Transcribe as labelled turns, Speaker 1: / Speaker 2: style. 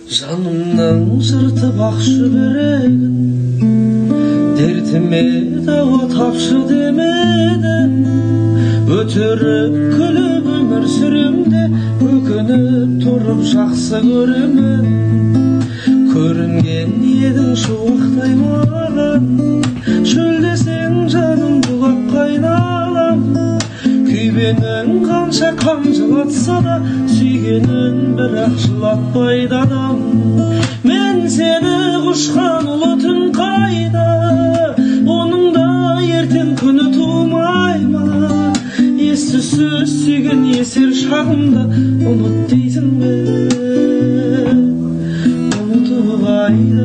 Speaker 1: Жанымның жыртып ақшы берегін, дертіме дауа тапшы демедім. Өтіріп күліп өмір сүремде, өкініп тұрып жақсы көремін. Көрінген едің шуақтай маған, шөлдесең жаным бұлаққа айналам. Күйбенің қанша қамшылатса да, сүйгенін бірақ жылатпайды адам. Мен сені құшқан ұлы түн қайда, оның да ертең күні тумай ма? Ес-түссіз сүйген есер шағымда ұмыт дейсің бе? ұмыту қайда?